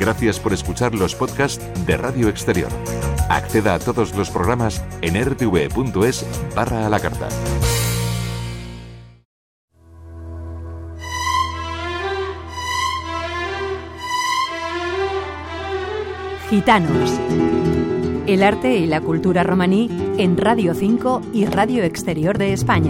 Gracias por escuchar los podcasts de Radio Exterior. Acceda a todos los programas en rtv.es/a la carta. Gitanos. El arte y la cultura romaní en Radio 5 y Radio Exterior de España.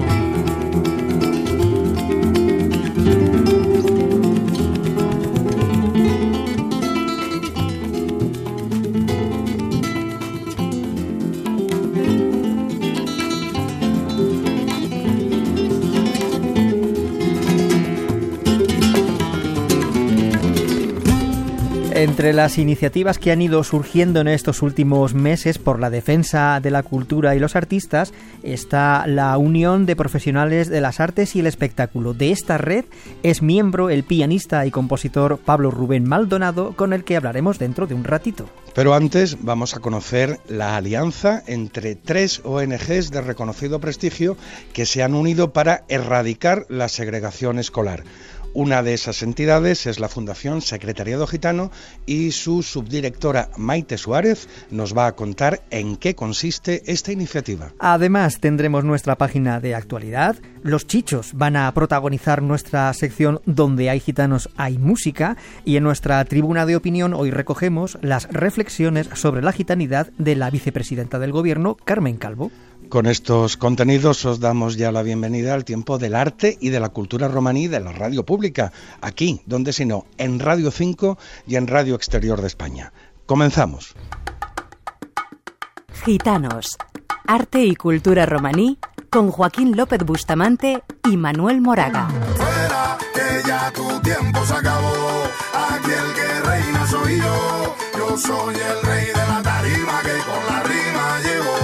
Entre las iniciativas que han ido surgiendo en estos últimos meses por la defensa de la cultura y los artistas está la Unión de Profesionales de las Artes y el Espectáculo. De esta red es miembro el pianista y compositor Pablo Rubén Maldonado, con el que hablaremos dentro de un ratito. Pero antes vamos a conocer la alianza entre 3 ONGs de reconocido prestigio que se han unido para erradicar la segregación escolar. Una de esas entidades es la Fundación Secretariado Gitano y su subdirectora Maite Suárez nos va a contar en qué consiste esta iniciativa. Además tendremos nuestra página de actualidad, los Chichos van a protagonizar nuestra sección Donde hay gitanos hay música y en nuestra tribuna de opinión hoy recogemos las reflexiones sobre la gitanidad de la vicepresidenta del Gobierno, Carmen Calvo. Con estos contenidos os damos ya la bienvenida al tiempo del arte y de la cultura romaní de la radio pública, aquí, donde si no, en Radio 5 y en Radio Exterior de España. Comenzamos. Gitanos, arte y cultura romaní con Joaquín López Bustamante y Manuel Moraga. Fuera, que ya tu tiempo se acabó, aquí el que reina soy yo soy el rey de la tarima que con la rima llegó.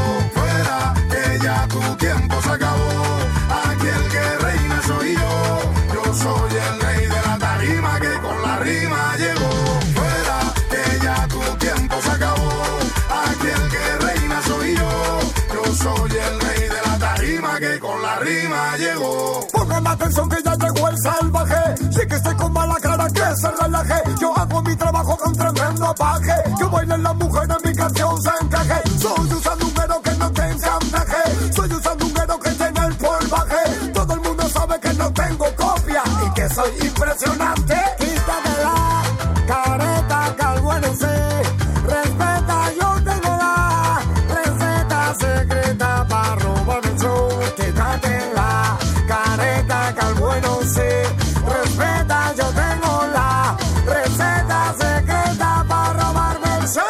Ya tu tiempo se acabó, aquí el que reina soy yo soy el rey de la tarima que con la rima llegó. Fuera, que ya tu tiempo se acabó, aquí el que reina soy yo soy el rey de la tarima que con la rima llegó. Pongan atención que ya llegó el salvaje, sí que estoy con mala cara que se relaje, yo hago mi trabajo con tremendo apaje, yo bailo en la mujer en mi canción se encaje, soy un número que no te ensamnaje, soy un sandunguero que tiene el polvaje, todo el mundo sabe que no tengo copia y que soy impresionante. Quítate la careta que al bueno sé, respeta, yo tengo la receta secreta para robar el show. Quítate la careta que al bueno sé, respeta, yo tengo la receta secreta para robarme el show.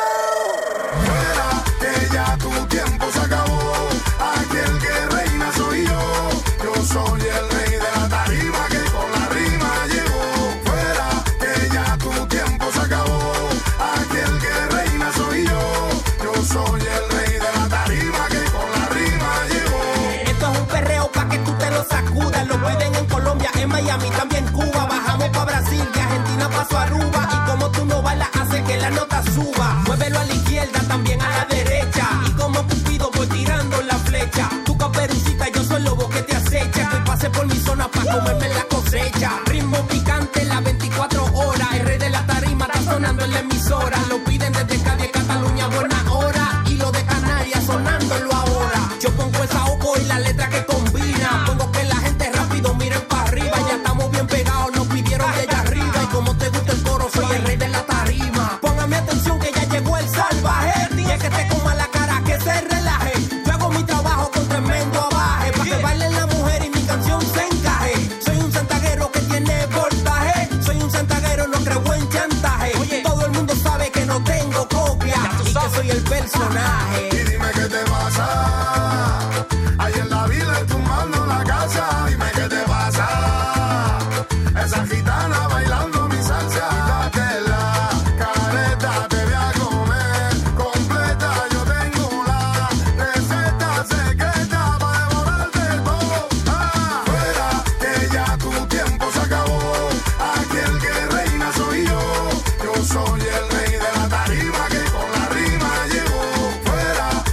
Fuera, que ya tu tiempo se acabó, aquí el que reina soy yo soy el rey de la tarima que con la rima llegó. Fuera, que ya tu tiempo se acabó, aquí el que reina soy yo soy el rey de la tarima que con la rima llegó. Esto es un perreo pa' que tú te lo sacudas, lo piden en Colombia, en Miami, también Cuba, bajamos pa' Brasil, de Argentina paso a Aruba, y como tú no bailas hace que la nota suba, muévelo a la izquierda, también a la derecha, y como Cupido voy tirando la flecha, tu caperucita, yo soy lobo que te acecha, que pase por mi zona pa' comerme la cosecha, ritmo picante las 24 horas, el rey de la tarima está sonando en la emisora, lo piden desde Cádiz, Cataluña, buena hora, y lo de Canarias sonándolo ahora, yo pongo esa oco y la letra que combina, pongo que la gente rápido miren para arriba, ya estamos bien pegados, nos pidieron de allá arriba, y como te gusta el coro, soy el rey de la tarima, póngame atención que ya llegó el salvaje, dije que te coma la cara, que se relaje, yo hago mi trabajo con tremendo abaje, pa' que bailen la mujer y mi canción se encaje, soy un santaguero que tiene voltaje, soy un santaguero, no creo en chantaje, oye, todo el mundo sabe que no tengo copia, y que soy el personaje. Y dime qué te pasa, ahí en la vila y tumbando la casa, dime qué te pasa, esa gitana bailando mi salsa, que la careta te voy a comer completa, yo tengo la receta secreta para devorarte todo. Fuera, que ya tu tiempo se acabó, aquí el que reina soy yo soy el rey de la tarima que con la rima llegó. Fuera,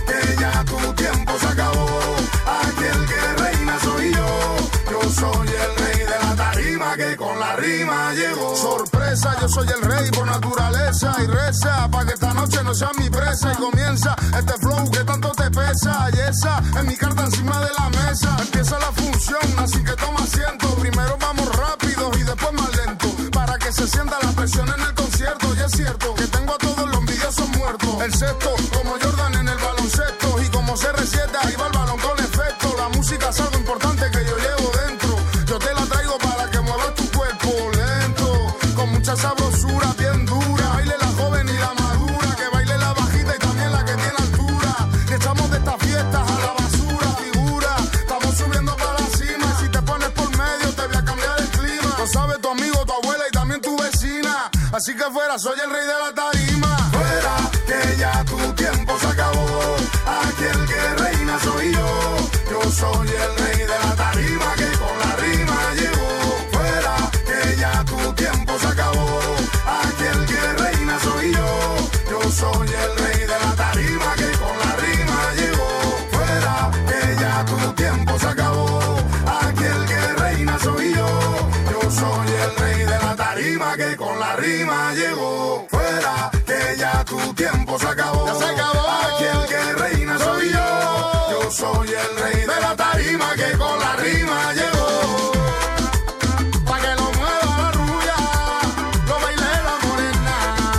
cabeza. Yo soy el rey por naturaleza y reza pa' que esta noche no sea mi presa. Y comienza este flow que tanto te pesa. Y esa es mi carta encima de la mesa. Empieza la función, así que toma asiento. Primero vamos rápido y después más lento, para que se sienta la presión en el concierto. Y es cierto que tengo a todos los envidiosos muertos. El sexto, como Jordan en el baloncesto. Y como CR7, ahí va el balón con efecto. La música es algo importante que yo llevo dentro. Yo te la traigo para que muevas tu cuerpo lento, con mucha sabrosura, bien dura. Baile la joven y la madura, que baile la bajita y también la que tiene altura. Que echamos de estas fiestas a la basura, figura. Estamos subiendo para la cima y si te pones por medio te voy a cambiar el clima. Lo sabe tu amigo, tu abuela y también tu vecina. Así que fuera, soy el rey de la tarima. Fuera, que ya tu tiempo se acabó. Aquí el que reina soy yo. Yo soy el rey de la tarima que con la rima llegó. Fuera, que ya tu tiempo se acabó. Aquí el que reina soy yo. Yo soy el rey de la tarima que con la rima llegó. Fuera, que ya tu tiempo se acabó. Aquí el que reina soy yo. Yo soy el rey de la tarima que con la rima llegó. Fuera, que ya tu tiempo se acabó. Ya se acabó. Aquí el que reina soy yo. Yo soy el rey de la tarima que con la rima llegó. Pa' que lo mueva la rubia, lo baile la morena.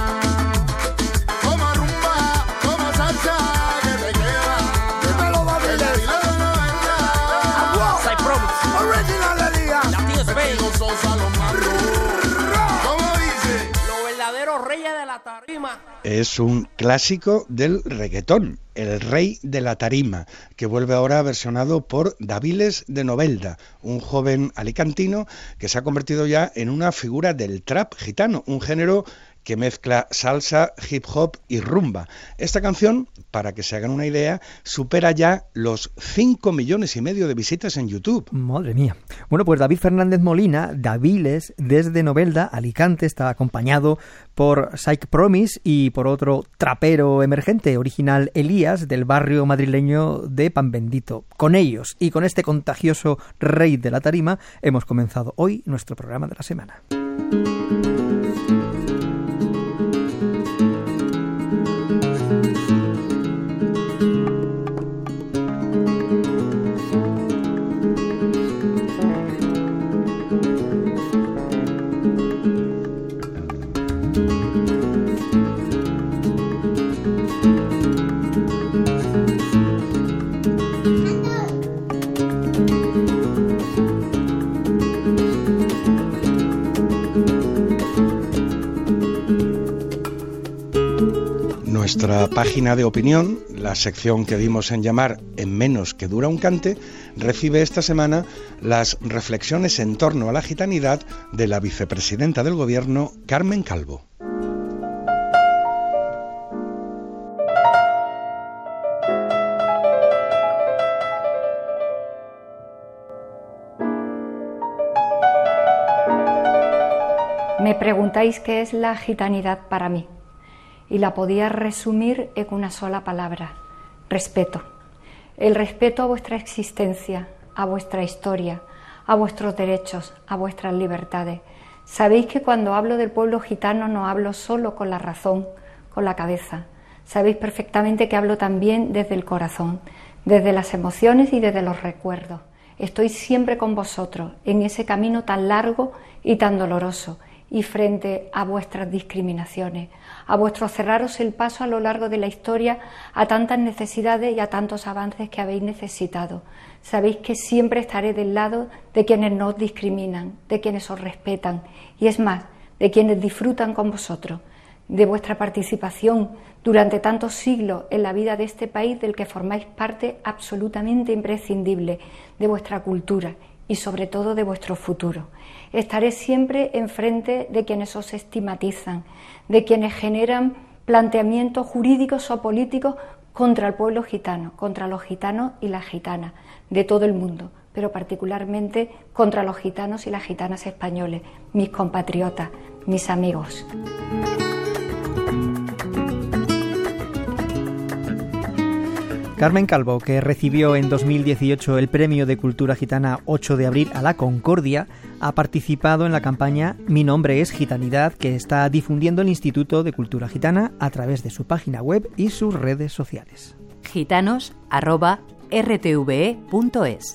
Como rumba, como salsa, que te queda. Dímelo, David. Original de Liga. Los Sosa, los Marros. ¿Cómo dice? Los verdaderos reyes de la tarima. Es un clásico del reggaetón, El Rey de la Tarima, que vuelve ahora versionado por Daviles de Novelda, un joven alicantino que se ha convertido ya en una figura del trap gitano, un género que mezcla salsa, hip hop y rumba. Esta canción, para que se hagan una idea, supera ya los 5,5 millones de visitas en YouTube. Madre mía. Bueno, pues David Fernández Molina, Daviles, desde Novelda, Alicante, está acompañado por Psych Promise y por otro trapero emergente, original Elías, del barrio madrileño de Pan Bendito. Con ellos y con este contagioso rey de la tarima, hemos comenzado hoy nuestro programa de la semana. Nuestra página de opinión, la sección que dimos en llamar En menos que dura un cante, recibe esta semana las reflexiones en torno a la gitanidad de la vicepresidenta del Gobierno, Carmen Calvo. Me preguntáis qué es la gitanidad para mí. Y la podía resumir en una sola palabra: respeto. El respeto a vuestra existencia, a vuestra historia, a vuestros derechos, a vuestras libertades. Sabéis que cuando hablo del pueblo gitano no hablo solo con la razón, con la cabeza. Sabéis perfectamente que hablo también desde el corazón, desde las emociones y desde los recuerdos. Estoy siempre con vosotros en ese camino tan largo y tan doloroso, y frente a vuestras discriminaciones, a vuestro cerraros el paso a lo largo de la historia a tantas necesidades y a tantos avances que habéis necesitado. Sabéis que siempre estaré del lado de quienes no os discriminan, de quienes os respetan y, es más, de quienes disfrutan con vosotros, de vuestra participación durante tantos siglos en la vida de este país del que formáis parte absolutamente imprescindible, de vuestra cultura y sobre todo de vuestro futuro. Estaré siempre enfrente de quienes os estigmatizan, de quienes generan planteamientos jurídicos o políticos contra el pueblo gitano, contra los gitanos y las gitanas de todo el mundo, pero particularmente contra los gitanos y las gitanas españoles, mis compatriotas, mis amigos. Carmen Calvo, que recibió en 2018 el Premio de Cultura Gitana 8 de abril a la Concordia, ha participado en la campaña Mi nombre es Gitanidad, que está difundiendo el Instituto de Cultura Gitana a través de su página web y sus redes sociales. gitanos@rtve.es.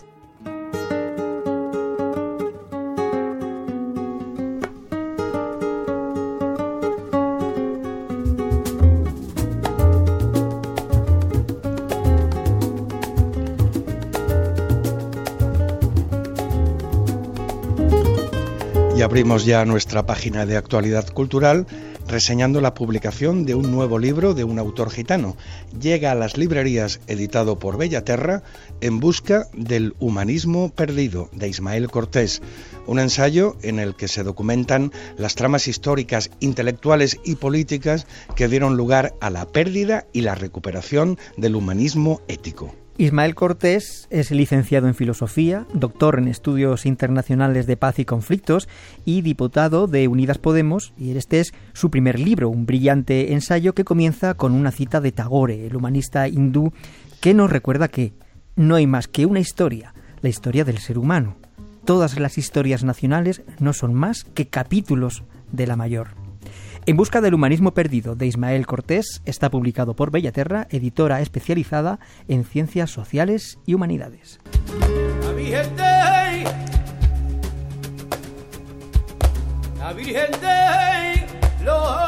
Y abrimos ya nuestra página de actualidad cultural reseñando la publicación de un nuevo libro de un autor gitano. Llega a las librerías editado por Bellaterra, En busca del humanismo perdido, de Ismael Cortés. Un ensayo en el que se documentan las tramas históricas, intelectuales y políticas que dieron lugar a la pérdida y la recuperación del humanismo ético. Ismael Cortés es licenciado en Filosofía, doctor en Estudios Internacionales de Paz y Conflictos y diputado de Unidas Podemos, y este es su primer libro, un brillante ensayo que comienza con una cita de Tagore, el humanista hindú, que nos recuerda que no hay más que una historia, la historia del ser humano. Todas las historias nacionales no son más que capítulos de la mayor. En busca del humanismo perdido, de Ismael Cortés, está publicado por Bellaterra, editora especializada en ciencias sociales y humanidades. La Virgen de los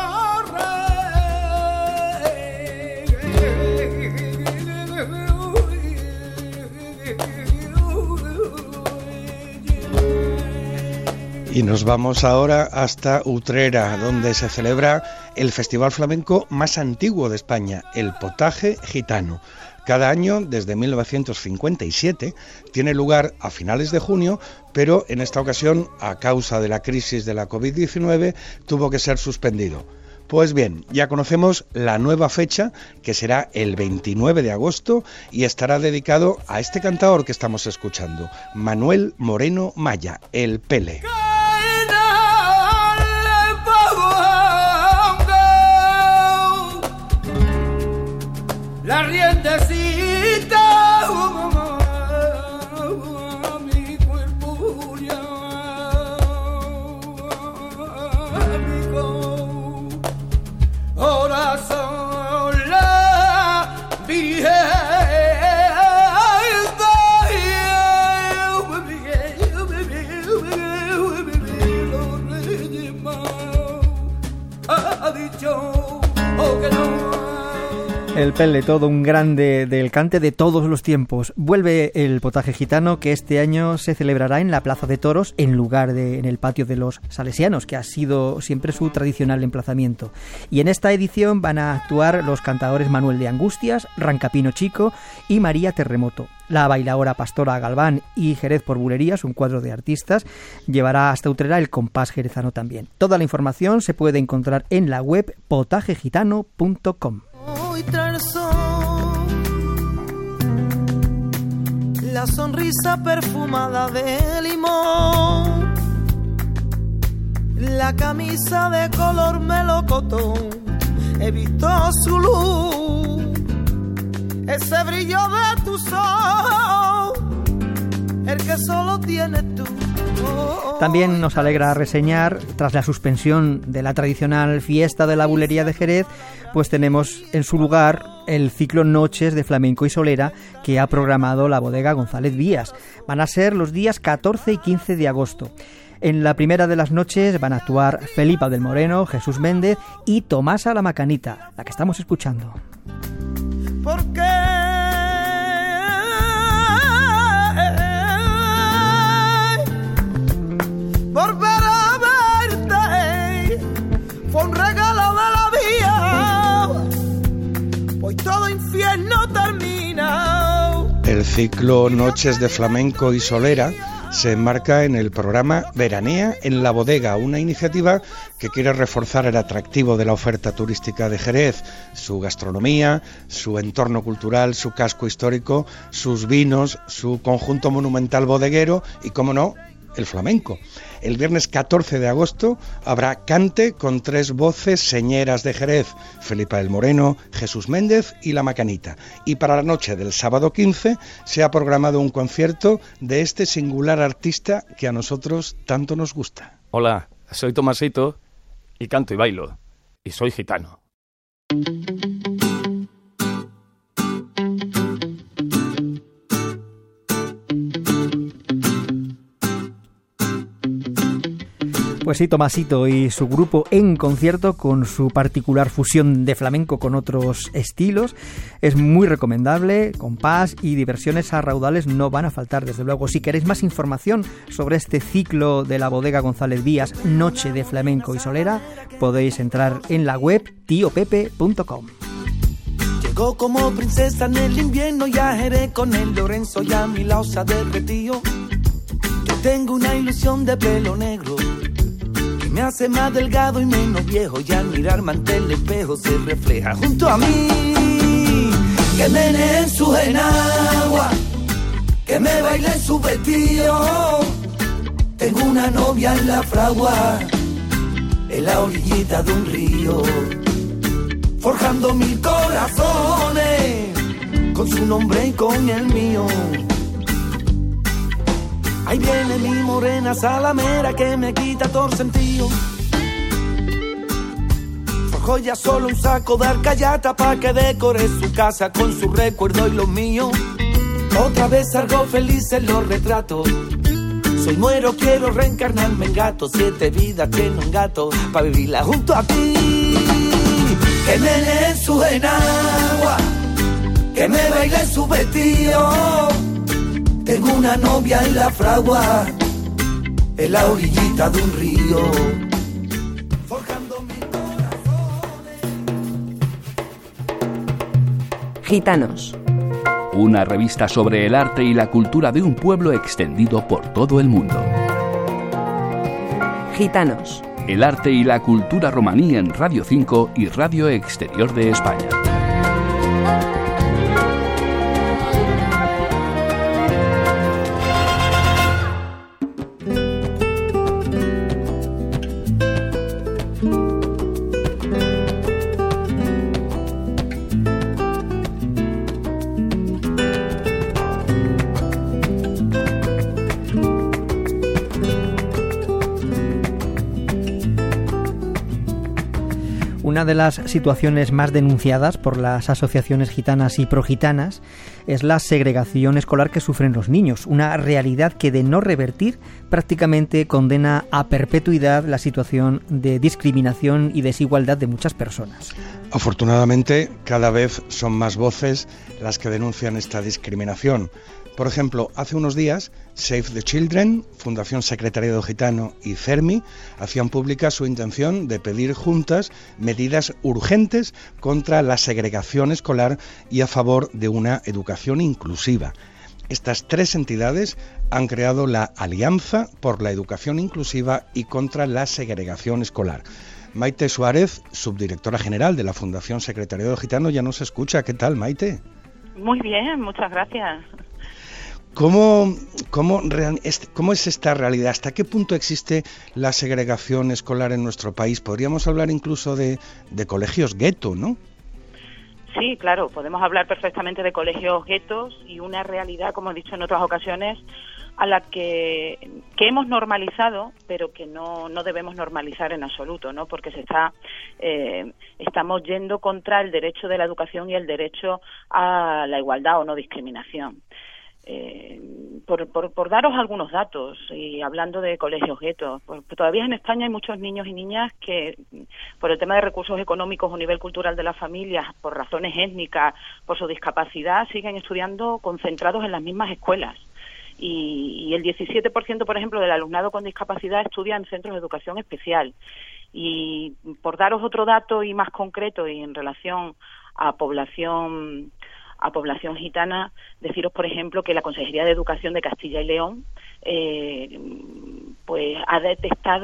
Y nos vamos ahora hasta Utrera, donde se celebra el festival flamenco más antiguo de España, el Potaje Gitano. Cada año, desde 1957, tiene lugar a finales de junio, pero en esta ocasión, a causa de la crisis de la COVID-19, tuvo que ser suspendido. Pues bien, ya conocemos la nueva fecha, que será el 29 de agosto, y estará dedicado a este cantaor que estamos escuchando, Manuel Moreno Maya, el Pele. La riendecita, mi cuerpo ya, amigo, corazón, la Virgen. Ha dicho, oh, que no. El Pele, todo un grande del cante de todos los tiempos. Vuelve el Potaje Gitano, que este año se celebrará en la Plaza de Toros en lugar de en el patio de los Salesianos, que ha sido siempre su tradicional emplazamiento. Y en esta edición van a actuar los cantadores Manuel de Angustias, Rancapino Chico y María Terremoto. La bailaora Pastora Galván y Jerez por Bulerías, un cuadro de artistas, llevará hasta Utrera el compás jerezano también. Toda la información se puede encontrar en la web potajegitano.com. Hoy trae el sol, la sonrisa perfumada de limón, la camisa de color melocotón, he visto su luz, ese brillo de tu sol, el que solo tienes tú. También nos alegra reseñar, tras la suspensión de la tradicional fiesta de la bulería de Jerez, pues tenemos en su lugar el ciclo Noches de Flamenco y Solera que ha programado la bodega González Vías. Van a ser los días 14 y 15 de agosto. En la primera de las noches van a actuar Felipa del Moreno, Jesús Méndez y Tomasa la Macanita, la que estamos escuchando. ¿Por qué? Volver a verte fue un regalo de la vida, pues todo infierno termina. El ciclo Noches de Flamenco y Solera se enmarca en el programa Veranea en la Bodega, una iniciativa que quiere reforzar el atractivo de la oferta turística de Jerez, su gastronomía, su entorno cultural, su casco histórico, sus vinos, su conjunto monumental bodeguero y, cómo no, el flamenco. El viernes 14 de agosto habrá cante con 3 voces señeras de Jerez, Felipa del Moreno, Jesús Méndez y La Macanita. Y para la noche del sábado 15 se ha programado un concierto de este singular artista que a nosotros tanto nos gusta. Hola, soy Tomasito y canto y bailo, y soy gitano. Pues sí, Tomasito y su grupo en concierto con su particular fusión de flamenco con otros estilos. Es muy recomendable, compás y diversiones a raudales no van a faltar, desde luego. Si queréis más información sobre este ciclo de la Bodega González Díaz, Noche de Flamenco y Solera, podéis entrar en la web tiopepe.com. Llegó como princesa en el invierno y a Jerez con el Lorenzo y a mi lado se ha derretido. Yo tengo una ilusión de pelo negro me hace más delgado y menos viejo, y al mirarme ante el espejo se refleja junto a mí. Que menee en su enagua, que me baile en su vestido. Tengo una novia en la fragua, en la orillita de un río, forjando 1000 corazones, con su nombre y con el mío. Ahí viene mi morena salamera que me quita todo el sentido. Forjó ya solo un saco de arcayata pa' que decore su casa con su recuerdo y los míos. Otra vez salgo feliz en los retratos. Soy muero, quiero reencarnarme en gato. 7 vidas tiene un gato pa' vivirla junto a ti. Que menee en su enagua, que me baile en su vestido. Tengo una novia en la fragua, en la orillita de un río, forjando mis corazones. Gitanos. Una revista sobre el arte y la cultura de un pueblo extendido por todo el mundo. Gitanos. El arte y la cultura romaní en Radio 5 y Radio Exterior de España. Una de las situaciones más denunciadas por las asociaciones gitanas y progitanas es la segregación escolar que sufren los niños, una realidad que, de no revertir, prácticamente condena a perpetuidad la situación de discriminación y desigualdad de muchas personas. Afortunadamente, cada vez son más voces las que denuncian esta discriminación. Por ejemplo, hace unos días, Save the Children, Fundación Secretariado Gitano y CERMI hacían pública su intención de pedir juntas medidas urgentes contra la segregación escolar y a favor de una educación inclusiva. Estas 3 entidades han creado la Alianza por la Educación Inclusiva y contra la Segregación Escolar. Maite Suárez, subdirectora general de la Fundación Secretariado Gitano, ya nos escucha. ¿Qué tal, Maite? Muy bien, muchas gracias. ¿Cómo es esta realidad? ¿Hasta qué punto existe la segregación escolar en nuestro país? Podríamos hablar incluso de colegios gueto, ¿no? Sí, claro, podemos hablar perfectamente de colegios guetos y una realidad, como he dicho en otras ocasiones, a la que hemos normalizado, pero que no debemos normalizar en absoluto, ¿no? Porque estamos yendo contra el derecho de la educación y el derecho a la igualdad o no discriminación. Por daros algunos datos, y hablando de colegios guetos, pues todavía en España hay muchos niños y niñas que, por el tema de recursos económicos o nivel cultural de las familias, por razones étnicas, por su discapacidad, siguen estudiando concentrados en las mismas escuelas. Y el 17%, por ejemplo, del alumnado con discapacidad estudia en centros de educación especial. Y por daros otro dato y más concreto, y en relación a población gitana, deciros, por ejemplo, que la Consejería de Educación de Castilla y León pues ha detectado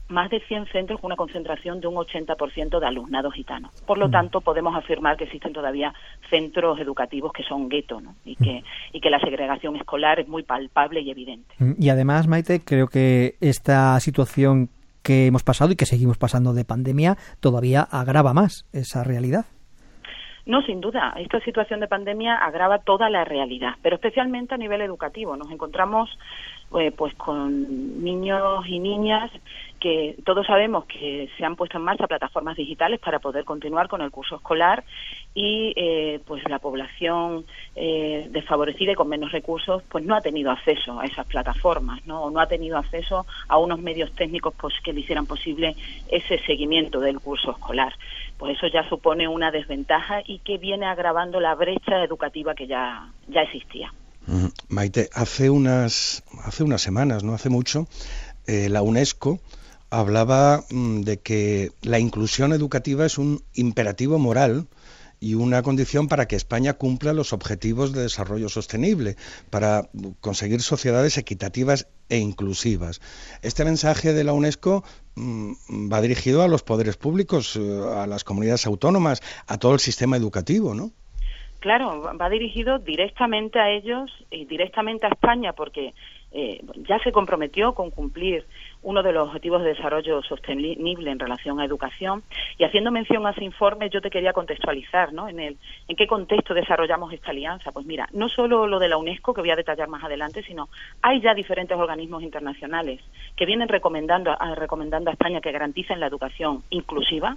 más de 100 centros con una concentración de un 80% de alumnado gitano. Por lo tanto, podemos afirmar que existen todavía centros educativos que son guetos, ¿no? y que la segregación escolar es muy palpable y evidente. Y además, Maite, creo que esta situación que hemos pasado y que seguimos pasando de pandemia todavía agrava más esa realidad. No, sin duda. Esta situación de pandemia agrava toda la realidad, pero especialmente a nivel educativo. Nos encontramos pues con niños y niñas que todos sabemos que se han puesto en marcha plataformas digitales para poder continuar con el curso escolar y pues la población desfavorecida y con menos recursos pues no ha tenido acceso a esas plataformas, ¿no? O no ha tenido acceso a unos medios técnicos pues que le hicieran posible ese seguimiento del curso escolar. Pues eso ya supone una desventaja y que viene agravando la brecha educativa que ya existía. Maite, hace unas semanas, no hace mucho, la UNESCO hablaba de que la inclusión educativa es un imperativo moral y una condición para que España cumpla los objetivos de desarrollo sostenible, para conseguir sociedades equitativas e inclusivas. Este mensaje de la UNESCO va dirigido a los poderes públicos, a las comunidades autónomas, a todo el sistema educativo, ¿no? Claro, va dirigido directamente a ellos y directamente a España porque ya se comprometió con cumplir uno de los objetivos de desarrollo sostenible en relación a educación, y haciendo mención a ese informe yo te quería contextualizar, ¿no? En qué contexto desarrollamos esta alianza. Pues mira, no solo lo de la UNESCO, que voy a detallar más adelante, sino hay ya diferentes organismos internacionales que vienen recomendando a España que garanticen la educación inclusiva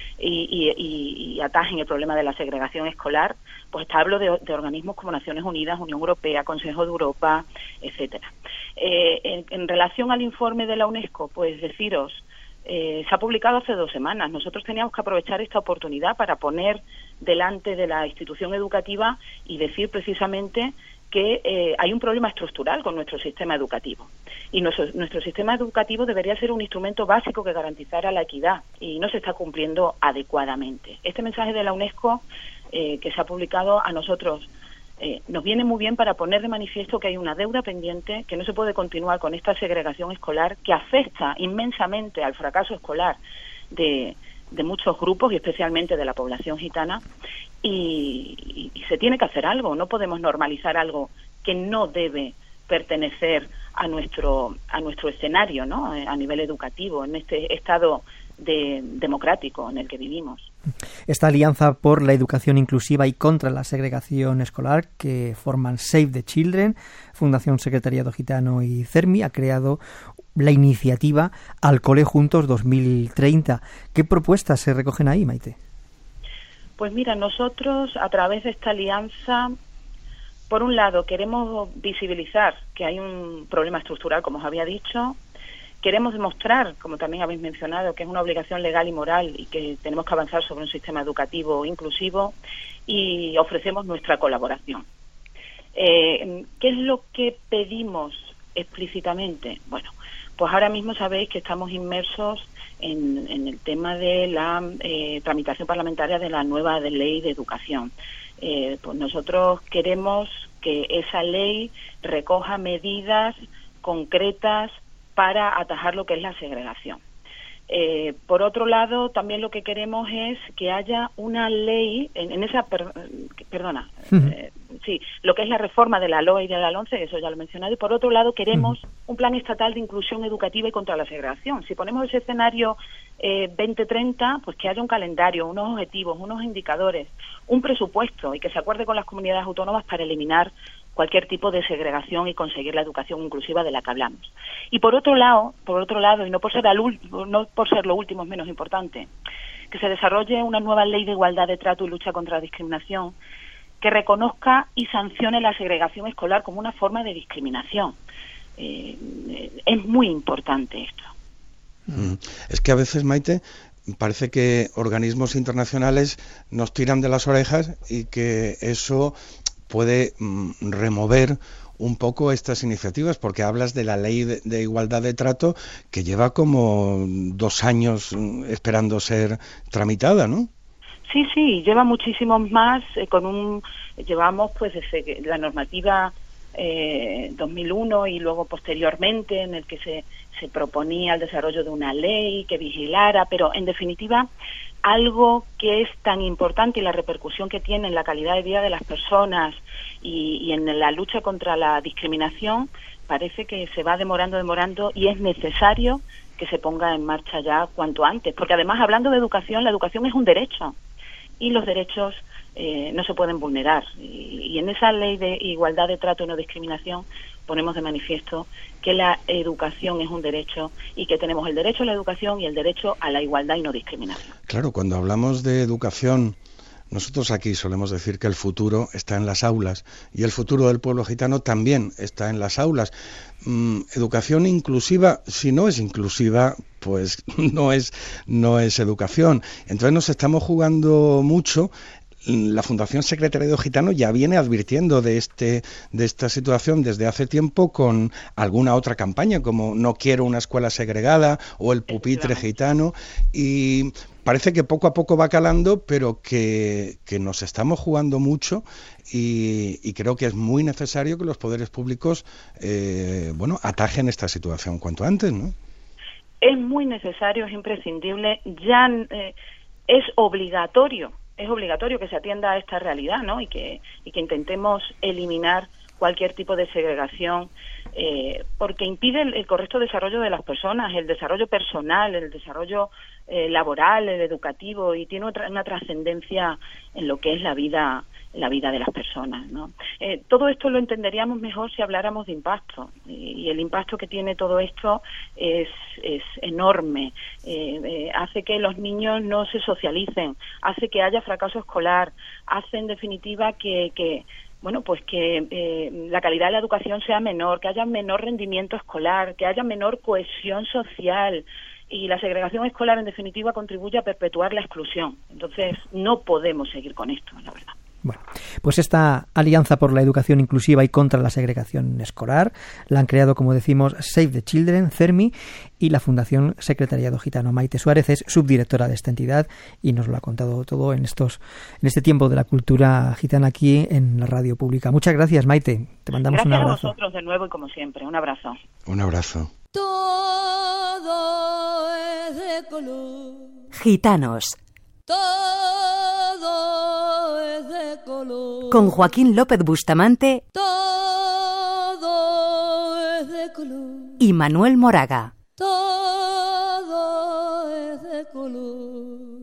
y atajen el problema de la segregación escolar. Pues te hablo de organismos como Naciones Unidas, Unión Europea, Consejo de Europa, etcétera. En relación al informe de la UNESCO, pues deciros, se ha publicado hace 2 semanas. Nosotros teníamos que aprovechar esta oportunidad para poner delante de la institución educativa y decir precisamente que hay un problema estructural con nuestro sistema educativo. Y nuestro sistema educativo debería ser un instrumento básico que garantizara la equidad y no se está cumpliendo adecuadamente. Este mensaje de la UNESCO que se ha publicado a nosotros nos viene muy bien para poner de manifiesto que hay una deuda pendiente, que no se puede continuar con esta segregación escolar que afecta inmensamente al fracaso escolar de muchos grupos y especialmente de la población gitana y se tiene que hacer algo. No podemos normalizar algo que no debe pertenecer a nuestro escenario, ¿no? A nivel educativo, en este estado democrático en el que vivimos. Esta alianza por la educación inclusiva y contra la segregación escolar que forman Save the Children, Fundación Secretariado Gitano y CERMI ha creado la iniciativa Al Cole Juntos 2030. ¿Qué propuestas se recogen ahí, Maite? Pues mira, nosotros a través de esta alianza, por un lado, queremos visibilizar que hay un problema estructural, como os había dicho. Queremos demostrar, como también habéis mencionado, que es una obligación legal y moral y que tenemos que avanzar sobre un sistema educativo inclusivo y ofrecemos nuestra colaboración. ¿Qué es lo que pedimos explícitamente? Bueno, pues ahora mismo sabéis que estamos inmersos en el tema de la tramitación parlamentaria de la nueva ley de educación. Pues nosotros queremos que esa ley recoja medidas concretas para atajar lo que es la segregación. Por otro lado, también lo que queremos es que haya una ley, lo que es la reforma de la LOE y de la LOMCE, eso ya lo he mencionado, y por otro lado queremos un plan estatal de inclusión educativa y contra la segregación. Si ponemos ese escenario 2030, pues que haya un calendario, unos objetivos, unos indicadores, un presupuesto y que se acuerde con las comunidades autónomas para eliminar cualquier tipo de segregación y conseguir la educación inclusiva de la que hablamos. Y por otro lado, y no por ser lo último es menos importante, que se desarrolle una nueva ley de igualdad de trato y lucha contra la discriminación que reconozca y sancione la segregación escolar como una forma de discriminación. Es muy importante esto. Es que a veces, Maite, parece que organismos internacionales nos tiran de las orejas y que eso puede remover un poco estas iniciativas, porque hablas de la ley de igualdad de trato que lleva como 2 años esperando ser tramitada, ¿no? Sí, lleva muchísimos más. Llevamos pues desde la normativa 2001 y luego posteriormente, en el que se proponía el desarrollo de una ley que vigilara, pero en definitiva algo que es tan importante y la repercusión que tiene en la calidad de vida de las personas y en la lucha contra la discriminación, parece que se va demorando y es necesario que se ponga en marcha ya cuanto antes, porque además, hablando de educación, la educación es un derecho y los derechos no se pueden vulnerar, y en esa ley de igualdad de trato y no discriminación ponemos de manifiesto que la educación es un derecho y que tenemos el derecho a la educación y el derecho a la igualdad y no discriminación. Claro, cuando hablamos de educación, nosotros aquí solemos decir que el futuro está en las aulas y el futuro del pueblo gitano también está en las aulas. Educación inclusiva, si no es inclusiva, pues no es educación. Entonces nos estamos jugando mucho. La Fundación Secretariado Gitano ya viene advirtiendo de esta situación desde hace tiempo con alguna otra campaña, como No quiero una escuela segregada o el pupitre gitano, y parece que poco a poco va calando, pero que nos estamos jugando mucho y creo que es muy necesario que los poderes públicos atajen esta situación cuanto antes, ¿no? Es muy necesario, es imprescindible, ya es obligatorio que se atienda a esta realidad, ¿no? Y que intentemos eliminar cualquier tipo de segregación, porque impide el correcto desarrollo de las personas, el desarrollo personal, el desarrollo laboral, el educativo, y tiene una trascendencia en lo que es la vida de las personas, ¿no? Todo esto lo entenderíamos mejor si habláramos de impacto, y el impacto que tiene todo esto es enorme. Hace que los niños no se socialicen, hace que haya fracaso escolar, hace en definitiva que la calidad de la educación sea menor, que haya menor rendimiento escolar, que haya menor cohesión social, y la segregación escolar en definitiva contribuye a perpetuar la exclusión. Entonces no podemos seguir con esto, la verdad. Bueno, pues esta Alianza por la Educación Inclusiva y contra la Segregación Escolar la han creado, como decimos, Save the Children, CERMI, y la Fundación Secretariado Gitano. Maite Suárez es subdirectora de esta entidad y nos lo ha contado todo en este tiempo de la cultura gitana aquí en la radio pública. Muchas gracias, Maite. Te mandamos un abrazo. Gracias a vosotros de nuevo y como siempre. Un abrazo. Un abrazo. Todo es de color. Gitanos. Todo es de color. Con Joaquín López Bustamante. Todo es de color. Y Manuel Moraga. Todo es de color.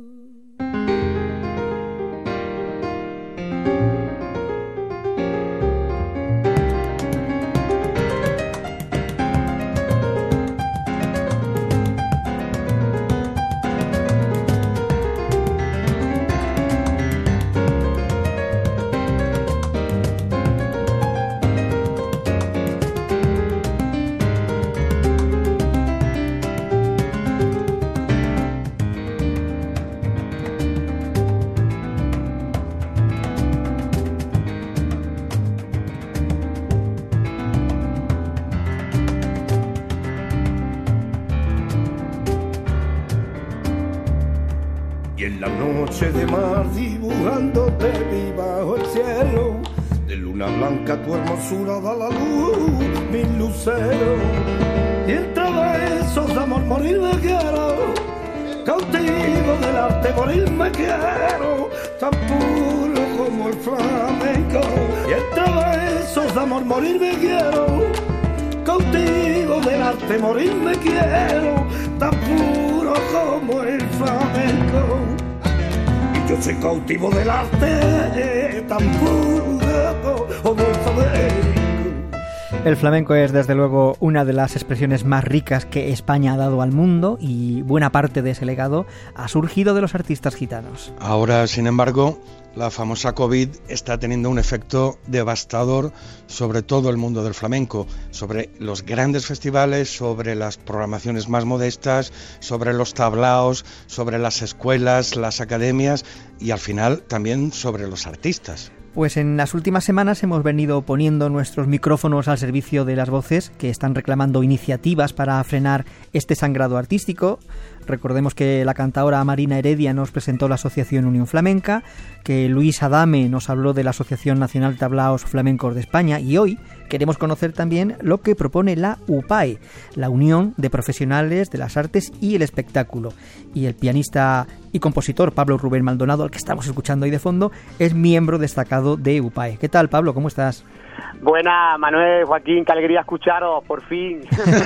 Y en la noche de mar dibujándote vi bajo el cielo, de luna blanca tu hermosura da la luz, mi lucero. Y entre besos de amor morir me quiero, cautivo del arte morir me quiero, tan puro como el flamenco. Y entre besos de amor morir me quiero, cautivo del arte morir me quiero, tan puro como el flamenco. Y yo soy cautivo del arte, tan puro como el flamenco. El flamenco es desde luego una de las expresiones más ricas que España ha dado al mundo, y buena parte de ese legado ha surgido de los artistas gitanos. Ahora, sin embargo, la famosa COVID está teniendo un efecto devastador sobre todo el mundo del flamenco, sobre los grandes festivales, sobre las programaciones más modestas, sobre los tablaos, sobre las escuelas, las academias y al final también sobre los artistas. Pues en las últimas semanas hemos venido poniendo nuestros micrófonos al servicio de las voces que están reclamando iniciativas para frenar este sangrado artístico. Recordemos que la cantaora Marina Heredia nos presentó la Asociación Unión Flamenca, que Luis Adame nos habló de la Asociación Nacional Tablaos Flamencos de España, y hoy queremos conocer también lo que propone la UPAE, la Unión de Profesionales de las Artes y el Espectáculo. Y el pianista y compositor Pablo Rubén Maldonado, al que estamos escuchando ahí de fondo, es miembro destacado de UPAE. ¿Qué tal, Pablo? ¿Cómo estás? Buenas, Manuel, Joaquín, qué alegría escucharos, por fin.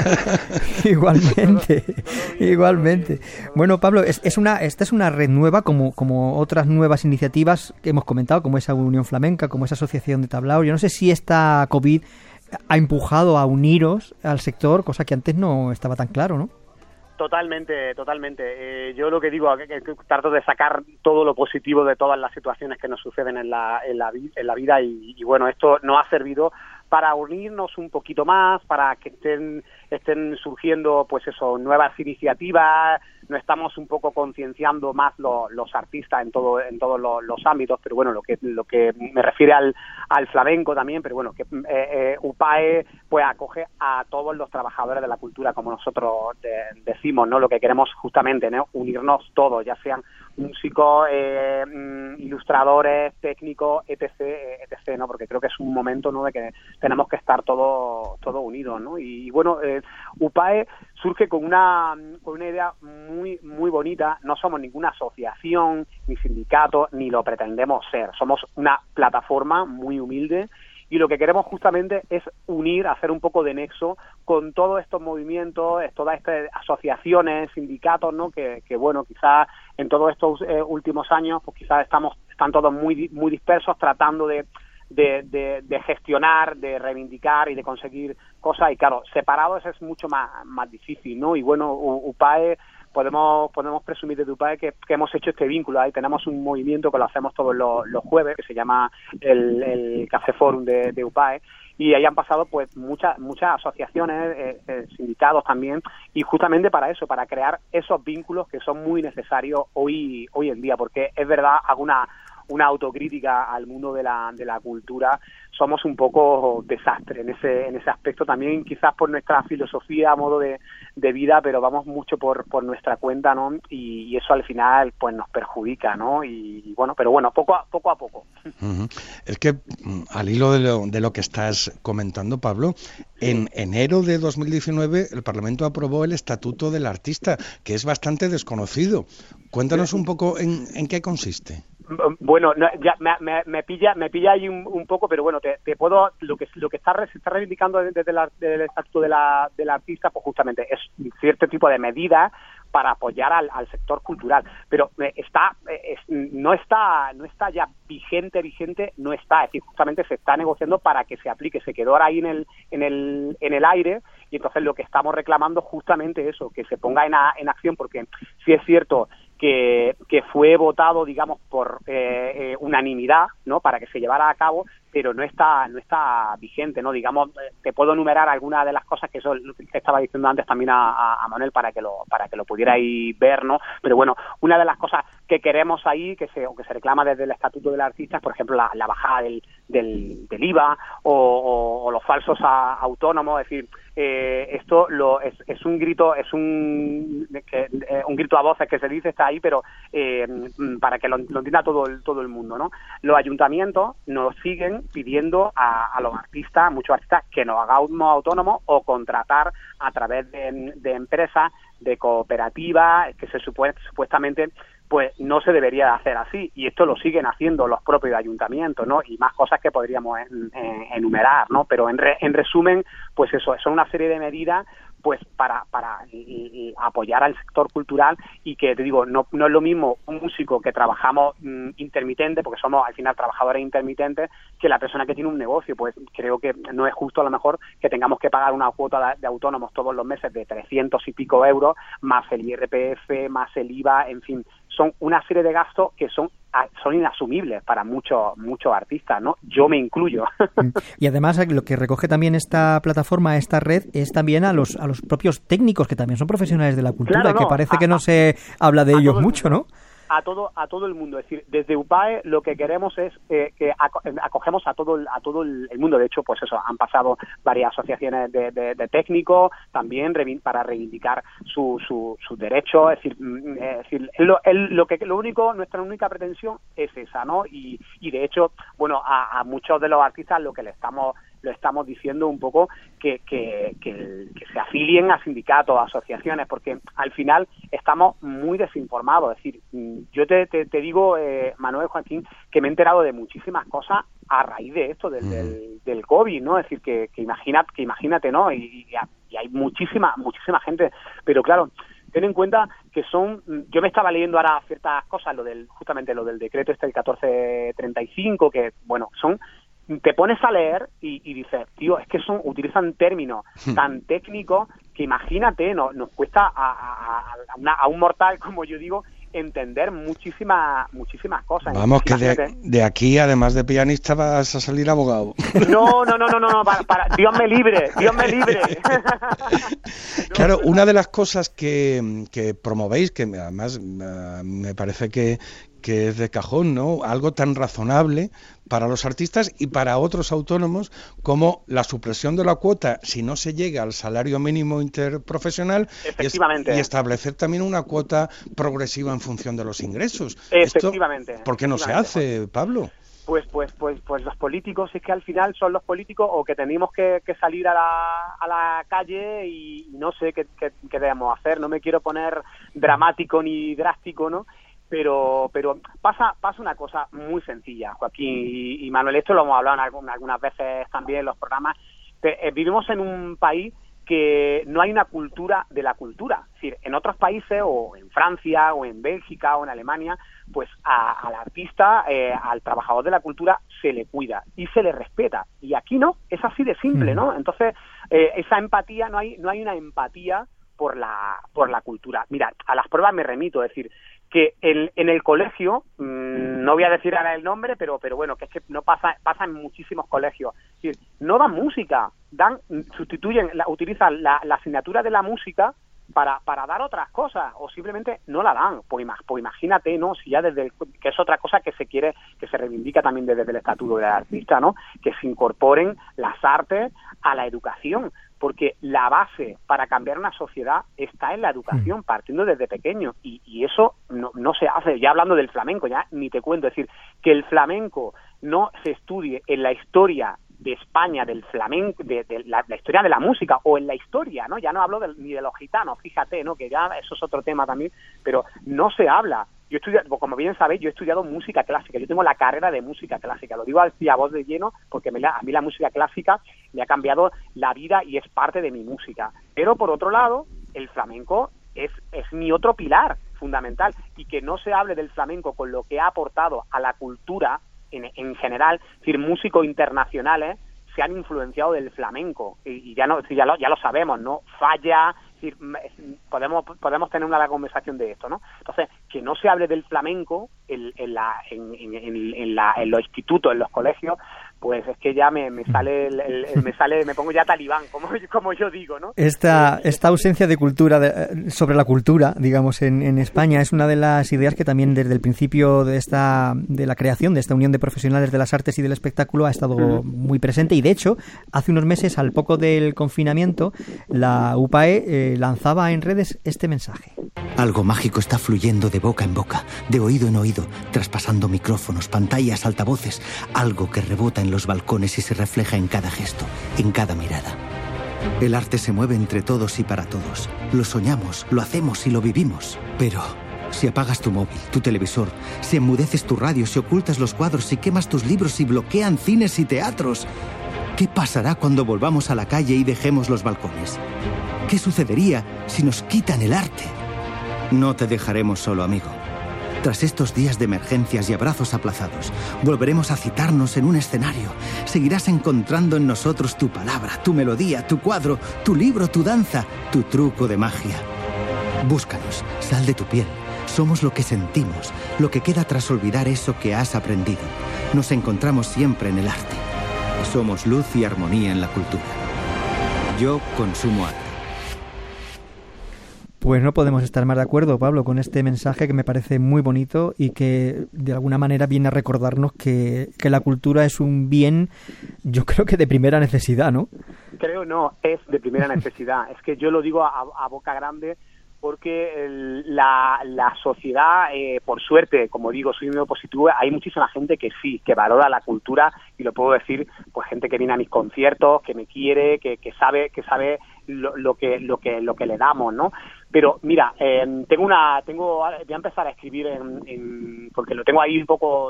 Igualmente. Bueno, Pablo, esta es una red nueva, como otras nuevas iniciativas que hemos comentado, como esa Unión Flamenca, como esa Asociación de Tablao. Yo no sé si esta COVID ha empujado a uniros al sector, cosa que antes no estaba tan claro, ¿no? Totalmente. Yo lo que digo es que trato de sacar todo lo positivo de todas las situaciones que nos suceden en la vida y bueno, esto nos ha servido para unirnos un poquito más, para que estén surgiendo pues eso, nuevas iniciativas. No estamos un poco concienciando más los artistas en todos los ámbitos, pero bueno, lo que me refiere al flamenco también, pero bueno, que UPAE pues acoge a todos los trabajadores de la cultura, como nosotros decimos, ¿no? Lo que queremos justamente, ¿no? Unirnos todos, ya sean músicos, ilustradores, técnicos, etc., ¿no? Porque creo que es un momento, ¿no?, de que tenemos que estar todos unidos, ¿no? Y bueno, UPAE surge con una idea muy muy bonita. No somos ninguna asociación, ni sindicato, ni lo pretendemos ser. Somos una plataforma muy humilde y lo que queremos justamente es unir, hacer un poco de nexo con todos estos movimientos, todas estas asociaciones, sindicatos, ¿no? Que bueno, quizás en todos estos últimos años, pues quizás están todos muy muy dispersos, tratando de gestionar, de reivindicar y de conseguir cosas, y claro, separados es mucho más difícil, ¿no? Y bueno, UPAE, podemos presumir de UPAE que hemos hecho este vínculo. Ahí tenemos un movimiento que lo hacemos todos los jueves, que se llama el Café Forum de UPAE, y ahí han pasado pues muchas asociaciones, sindicatos también, y justamente para eso, para crear esos vínculos que son muy necesarios hoy en día, porque es verdad, hago una autocrítica al mundo de la cultura. Somos un poco desastre en ese aspecto también, quizás por nuestra filosofía, modo de vida, pero vamos mucho por nuestra cuenta, ¿no? Y eso al final pues nos perjudica, ¿no? Y bueno, pero bueno, poco a poco. Uh-huh. Es que al hilo de lo que estás comentando, Pablo, en enero de 2019 el Parlamento aprobó el Estatuto del Artista, que es bastante desconocido. Cuéntanos un poco en qué consiste. Bueno, no, ya me pilla ahí un poco, pero bueno, te puedo, lo que se está reivindicando desde el Estatuto del Artista, pues justamente es cierto tipo de medidas para apoyar al sector cultural, pero no está ya vigente, no está, es decir, justamente se está negociando para que se aplique, se quedó ahí en el aire, y entonces lo que estamos reclamando justamente eso, que se ponga en acción, porque sí es cierto que fue votado, digamos, por unanimidad, ¿no?, para que se llevara a cabo, pero no está vigente, ¿no? Digamos, te puedo enumerar algunas de las cosas que estaba diciendo antes también a Manuel para que lo pudierais ver, ¿no? Pero bueno, una de las cosas que queremos ahí, que se reclama desde el Estatuto del Artista, es, por ejemplo, la bajada del IVA o los falsos autónomos. Es decir, esto es un grito, un grito a voces que se dice, está ahí, pero para que lo entienda todo el mundo, ¿no? Los ayuntamientos nos siguen pidiendo a los artistas, muchos artistas, que nos hagamos autónomos o contratar a través de empresas, de cooperativas, que supuestamente pues no se debería hacer así, y esto lo siguen haciendo los propios ayuntamientos, ¿no? Y más cosas que podríamos enumerar, ¿no? Pero en resumen, pues eso, son una serie de medidas pues para apoyar al sector cultural, y que te digo, no es lo mismo un músico que trabajamos intermitente, porque somos al final trabajadores intermitentes, que la persona que tiene un negocio. Pues creo que no es justo a lo mejor que tengamos que pagar una cuota de autónomos todos los meses de 300 y pico euros, más el IRPF, más el IVA, en fin, son una serie de gastos que son inasumibles para muchos artistas, ¿no? Yo me incluyo. Y además lo que recoge también esta plataforma, esta red, es también a los propios técnicos, que también son profesionales de la cultura, claro, que parece que no se habla de ellos mucho, ¿no? A todo el mundo. Es decir, desde UPAE lo que queremos es que acogemos a todo el mundo. De hecho, pues eso, han pasado varias asociaciones de técnicos también para reivindicar sus derechos. Es decir, nuestra única pretensión es esa, ¿no? Y de hecho, bueno, a muchos de los artistas lo que le estamos lo estamos diciendo un poco que se afilien a sindicatos, a asociaciones, porque al final estamos muy desinformados. Es decir, yo te digo, Manuel, Joaquín, que me he enterado de muchísimas cosas a raíz de esto, del COVID, ¿no? Es decir, que imagínate, ¿no? Y hay muchísima gente, pero claro, ten en cuenta que yo me estaba leyendo ahora ciertas cosas, justamente lo del decreto el 1435, que, bueno, te pones a leer y dices, tío, es que utilizan términos tan técnicos que imagínate, nos cuesta a un mortal, como yo digo, entender muchísimas cosas. Vamos, que de aquí, además de pianista, vas a salir abogado. No, Dios me libre. Claro, una de las cosas que promovéis, que además me parece que es de cajón, ¿no? Algo tan razonable para los artistas y para otros autónomos como la supresión de la cuota si no se llega al salario mínimo interprofesional. Efectivamente. Y establecer también una cuota progresiva en función de los ingresos. Efectivamente. ¿Esto por qué no se hace, Pablo? Pues los políticos, es que al final son los políticos o que tenemos que salir a la calle y no sé qué debemos hacer. No me quiero poner dramático ni drástico, ¿no? Pero pasa una cosa muy sencilla, Joaquín y Manuel, esto lo hemos hablado algunas veces también en los programas. Vivimos en un país que no hay una cultura de la cultura. Es decir, en otros países, o en Francia, o en Bélgica, o en Alemania, pues al artista, al trabajador de la cultura, se le cuida y se le respeta. Y aquí no, es así de simple, ¿no? Entonces, esa empatía, no hay una empatía por la cultura. Mira, a las pruebas me remito, es decir, que en el colegio, no voy a decir ahora el nombre, pero bueno, que es que no pasa en muchísimos colegios. Es decir, no dan música, utilizan la asignatura de la música para dar otras cosas, o simplemente no la dan. Pues imagínate, ¿no? Si ya que es otra cosa que se reivindica también desde el Estatuto del Artista, ¿no? Que se incorporen las artes a la educación, porque la base para cambiar una sociedad está en la educación, partiendo desde pequeño, y eso no se hace. Ya hablando del flamenco, ya ni te cuento, es decir, que el flamenco no se estudie en la historia de España, del flamenco, de la historia de la música, o en la historia, ¿no? Ya no hablo ni de los gitanos, fíjate, ¿no? Que ya eso es otro tema también, pero no se habla. Yo como bien sabéis, yo he estudiado música clásica, yo tengo la carrera de música clásica, lo digo así a voz de lleno porque a mí la música clásica me ha cambiado la vida y es parte de mi música. Pero por otro lado, el flamenco es mi otro pilar fundamental, y que no se hable del flamenco con lo que ha aportado a la cultura en general. Es decir, músicos internacionales se han influenciado del flamenco y ya lo sabemos, ¿no? Falla. Es decir, podemos tener una conversación de esto, ¿no? Entonces, que no se hable del flamenco en los institutos, en los colegios, pues es que ya me pongo ya talibán, como yo digo, ¿no? Esta ausencia de cultura sobre la cultura, digamos, en España es una de las ideas que también desde el principio de la creación de esta Unión de Profesionales de las Artes y del Espectáculo ha estado muy presente, y de hecho, hace unos meses, al poco del confinamiento, la UPAE lanzaba en redes este mensaje. Algo mágico está fluyendo de boca en boca, de oído en oído, traspasando micrófonos, pantallas, altavoces, algo que rebota en los balcones y se refleja en cada gesto, en cada mirada. El arte se mueve entre todos y para todos. Lo soñamos, lo hacemos y lo vivimos. Pero si apagas tu móvil, tu televisor, si enmudeces tu radio, si ocultas los cuadros, si quemas tus libros, si bloquean cines y teatros, ¿qué pasará cuando volvamos a la calle y dejemos los balcones? ¿Qué sucedería si nos quitan el arte? No te dejaremos solo, amigo. Tras estos días de emergencias y abrazos aplazados, volveremos a citarnos en un escenario. Seguirás encontrando en nosotros tu palabra, tu melodía, tu cuadro, tu libro, tu danza, tu truco de magia. Búscanos, sal de tu piel. Somos lo que sentimos, lo que queda tras olvidar eso que has aprendido. Nos encontramos siempre en el arte. Somos luz y armonía en la cultura. Yo consumo arte. Pues no podemos estar más de acuerdo, Pablo, con este mensaje que me parece muy bonito y que de alguna manera viene a recordarnos que la cultura es un bien, yo creo que de primera necesidad, ¿no? Es de primera necesidad. Es que yo lo digo a boca grande porque la sociedad, por suerte, como digo, soy muy positivo, hay muchísima gente que sí, que valora la cultura, y lo puedo decir, pues gente que viene a mis conciertos, que me quiere, que sabe lo que le damos, ¿no? Pero mira, voy a empezar a escribir porque lo tengo ahí un poco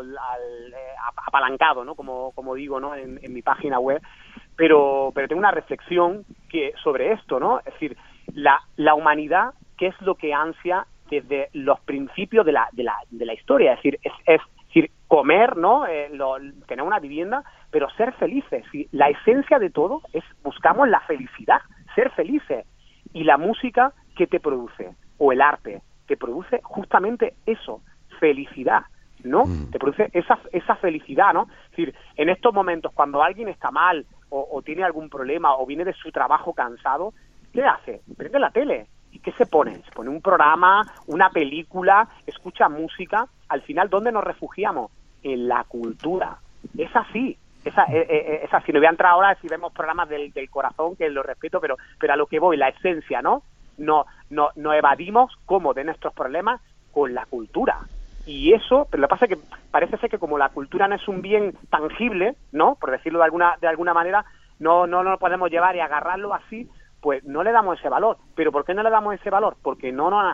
apalancado, ¿no? Como digo, ¿no? En mi página web, pero tengo una reflexión sobre esto, ¿no? Es decir, la humanidad, ¿qué es lo que ansia desde los principios de la historia? Es decir, comer, ¿no? Tener una vivienda, pero ser felices. ¿Sí? La esencia de todo buscamos la felicidad, ser felices. Y la música, ¿qué te produce? O el arte, te produce justamente eso, felicidad, ¿no? Te produce esa felicidad, ¿no? Es decir, en estos momentos, cuando alguien está mal, o tiene algún problema, o viene de su trabajo cansado, ¿qué hace? Prende la tele. ¿Y qué se pone? Se pone un programa, una película, escucha música. Al final, ¿dónde nos refugiamos? En la cultura. Es así. Es así. No voy a entrar ahora si vemos programas del corazón, que lo respeto, pero a lo que voy, la esencia, ¿no? Nos evadimos como de nuestros problemas con la cultura. Y eso, pero lo que pasa es que parece ser que como la cultura no es un bien tangible, ¿no? Por decirlo de alguna manera, no lo podemos llevar y agarrarlo así, pues no le damos ese valor. ¿Pero por qué no le damos ese valor? Porque no nos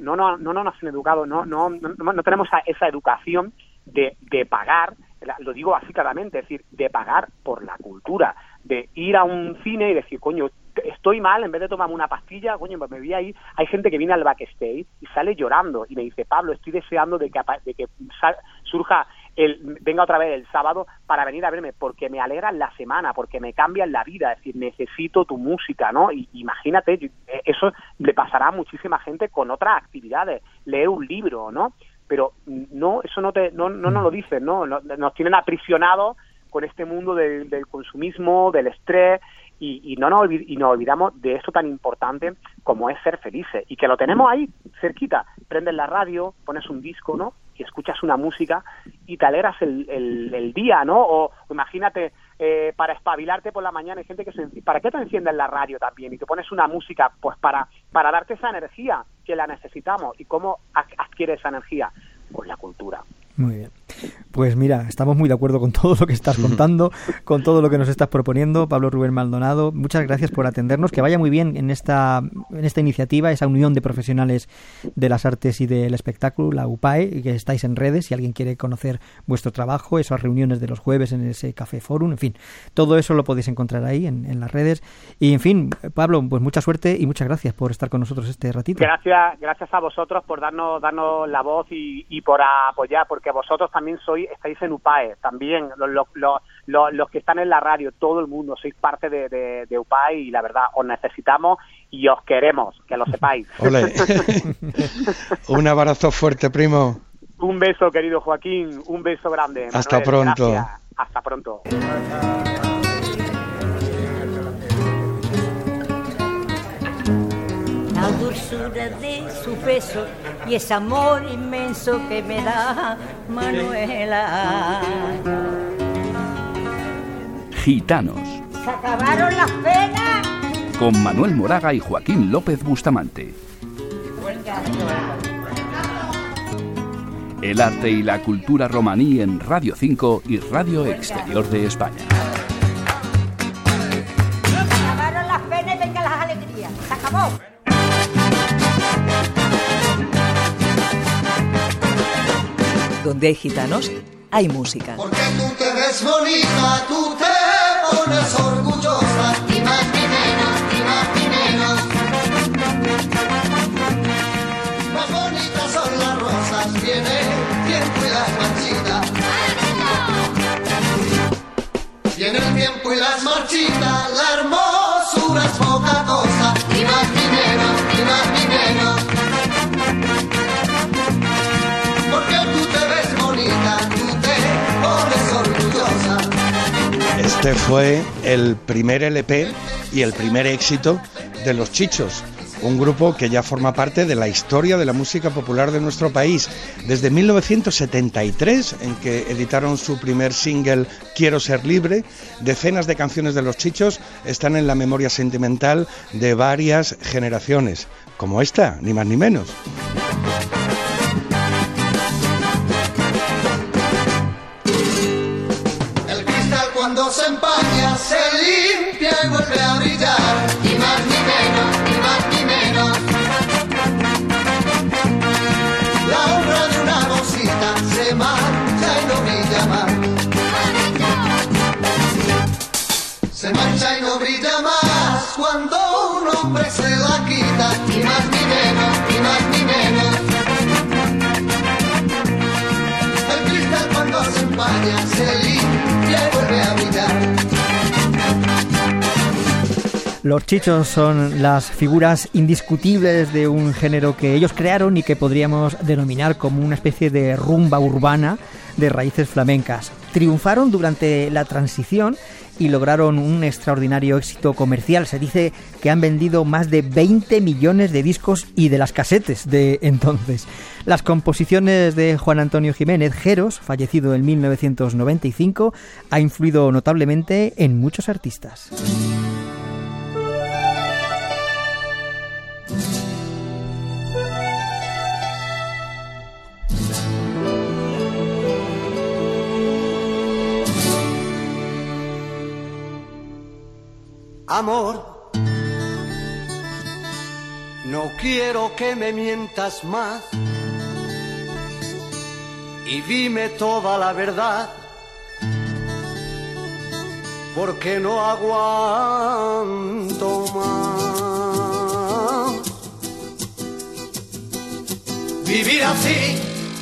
han educado, no tenemos esa educación de pagar, lo digo así claramente, es decir, de pagar por la cultura, de ir a un cine y decir, coño, estoy mal, en vez de tomarme una pastilla, coño, pues me voy ahí. Hay gente que viene al backstage y sale llorando y me dice, Pablo, estoy deseando de que surja venga otra vez el sábado para venir a verme, porque me alegran la semana, porque me cambian la vida, es decir, necesito tu música, ¿no? Y imagínate, eso le pasará a muchísima gente con otras actividades, leer un libro, ¿no? Pero no, eso no nos lo dicen, ¿no? Nos tienen aprisionados con este mundo del consumismo, del estrés, y nos olvidamos de esto tan importante como es ser felices, y que lo tenemos ahí cerquita. Prendes la radio, pones un disco, ¿no? Y escuchas una música y te alegras el día, ¿no? O imagínate, para espabilarte por la mañana, hay gente ¿para qué te enciendes la radio también? Y te pones una música, pues para darte esa energía que la necesitamos. ¿Y cómo adquiere esa energía? Con la cultura. Muy bien. Pues mira, estamos muy de acuerdo con todo lo que estás contando, con todo lo que nos estás proponiendo, Pablo Rubén Maldonado. Muchas gracias por atendernos. Que vaya muy bien en esta iniciativa, esa unión de profesionales de las artes y del espectáculo, la UPAE, que estáis en redes. Si alguien quiere conocer vuestro trabajo, esas reuniones de los jueves en ese Café Forum, en fin, todo eso lo podéis encontrar ahí en las redes. Y en fin, Pablo, pues mucha suerte y muchas gracias por estar con nosotros este ratito. Gracias a vosotros por darnos la voz y por apoyar, porque vosotros también estáis en UPAE, también los que están en la radio, todo el mundo sois parte de UPAE, y la verdad os necesitamos y os queremos, que lo sepáis. Ole. Un abrazo fuerte, primo. Un beso, querido Joaquín, un beso grande, Manuel. Hasta pronto. Gracias. Hasta pronto. La dulzura de su beso y ese amor inmenso que me da Manuela. Gitanos. Se acabaron las penas. Con Manuel Moraga y Joaquín López Bustamante. El arte y la cultura romaní en Radio 5 y Radio Exterior de España. Se acabaron las penas y vengan las alegrías. Se acabó. Donde hay gitanos, hay música. Porque tú te ves bonita, tú te pones orgullosa, ni más ni menos, ni más ni menos. Más bonitas son las rosas, viene el tiempo y las marchitas. Viene el tiempo y las marchitas, la hermosura es poca cosa, ni más ni menos, ni más ni menos. Porque tú te ves bonita, tú te pones orgullosa. Este fue el primer LP y el primer éxito de Los Chichos. un grupo que ya forma parte de la historia de la música popular de nuestro país. Desde 1973, en que editaron su primer single Quiero ser libre, decenas de canciones de Los Chichos están en la memoria sentimental de varias generaciones, como esta, ni más ni menos. El cristal cuando se empaña se limpia y vuelve a brillar, ni más ni menos, ni más ni menos. La honra de una rosita se mancha y no brilla más. Se mancha y no brilla más cuando un hombre se la quita, ni más ni menos, ni más ni menos. El cristal cuando se empaña se limpia y vuelve a brillar. Los Chichos son las figuras indiscutibles de un género que ellos crearon y que podríamos denominar como una especie de rumba urbana de raíces flamencas. Triunfaron durante la transición y lograron un extraordinario éxito comercial. Se dice que han vendido más de 20 millones de discos y de las casetes de entonces. Las composiciones de Juan Antonio Jiménez Jeros, fallecido en 1995, ha influido notablemente en muchos artistas. Amor, no quiero que me mientas más y dime toda la verdad, porque no aguanto más vivir así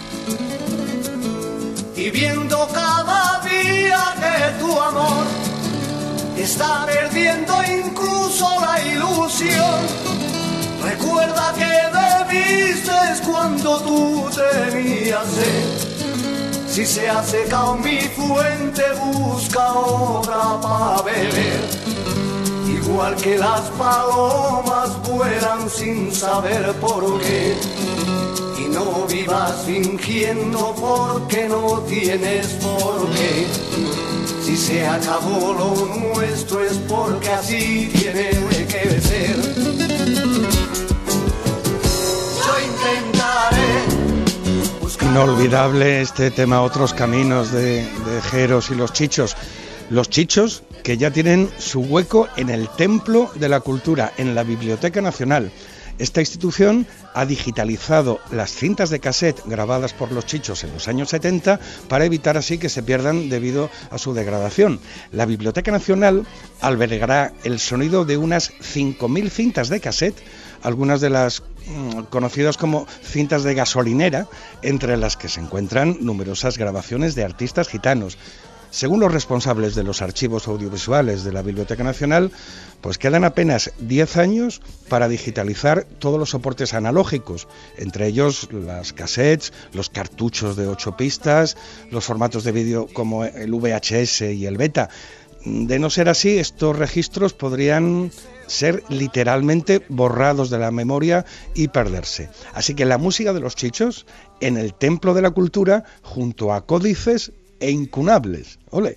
y viendo cada día que tu amor está perdiendo incluso la ilusión. Recuerda que debiste cuando tú tenías sed. Si se ha secado mi fuente, busca otra para beber. Igual que las palomas vuelan sin saber por qué. Y no vivas fingiendo porque no tienes por qué. Si se acabó lo nuestro es porque así tiene que ser. Yo intentaré. Inolvidable este tema Otros Caminos de Jeros y Los Chichos. Los Chichos que ya tienen su hueco en el Templo de la Cultura, en la Biblioteca Nacional. Esta institución ha digitalizado las cintas de cassette grabadas por Los Chichos en los años 70 para evitar así que se pierdan debido a su degradación. La Biblioteca Nacional albergará el sonido de unas 5.000 cintas de cassette, algunas de las conocidas como cintas de gasolinera, entre las que se encuentran numerosas grabaciones de artistas gitanos. Según los responsables de los archivos audiovisuales de la Biblioteca Nacional, pues quedan apenas 10 años para digitalizar todos los soportes analógicos, entre ellos las cassettes, los cartuchos de 8 pistas, los formatos de vídeo como el VHS y el Beta. De no ser así, estos registros podrían ser literalmente borrados de la memoria y perderse. Así que la música de Los Chichos en el Templo de la Cultura junto a códices e incunables. ¡Ole!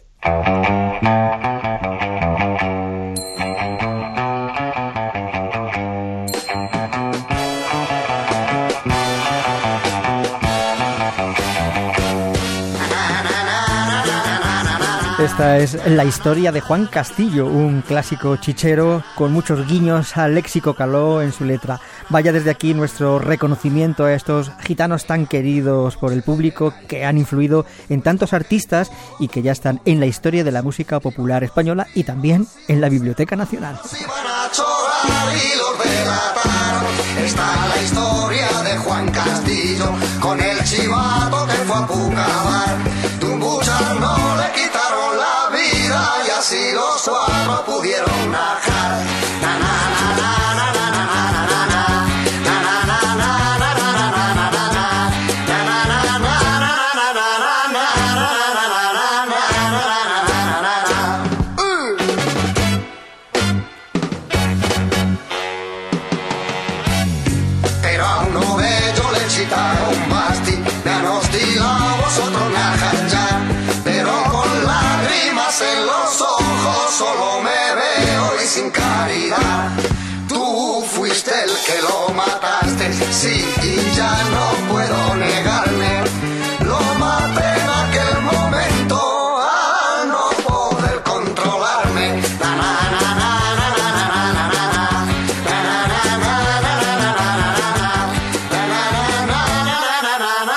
Esta es la historia de Juan Castillo, un clásico chichero con muchos guiños al léxico caló en su letra. Vaya desde aquí nuestro reconocimiento a estos gitanos tan queridos por el público que han influido en tantos artistas y que ya están en la historia de la música popular española y también en la Biblioteca Nacional. Está la historia de Juan Castillo con el chivato que fue a Pucabar. Tumbuchar no le quitaron la vida y así los cuatro pudieron najar. Na, na, na, na, na, na, na, na, na, na. Na, na, na, na, na, na, na, na, na, na, na. Na, na, na, na, na, na, na, na, na, na, na, na. otro naja ya, pero con lágrimas en los ojos solo me veo y sin caridad. Tú fuiste el que lo mataste, sí, y ya no puedo negarme. Lo maté en aquel momento al no poder controlarme. Na, na, na, na, na, na, na, na, na, na. Na, na, na, na, na, na, na, na, na, na. Na, na, na, na, na, na, na, na,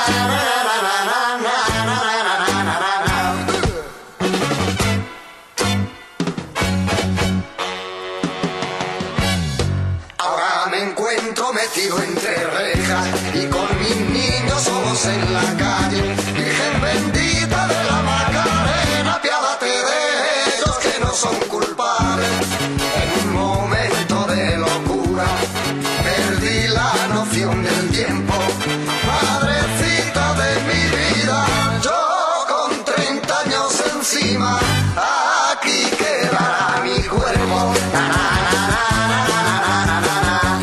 ahora me encuentro metido entre rejas y con mis niños solos en la calle. Virgen bendita de la Macarena, apiádate de ellos que no son culpables. En un momento de locura perdí la noción del tiempo. Madrecita de mi vida, yo con 30 años encima, aquí quedará mi cuerpo. Na, na, na, na, na, na, na, na, na.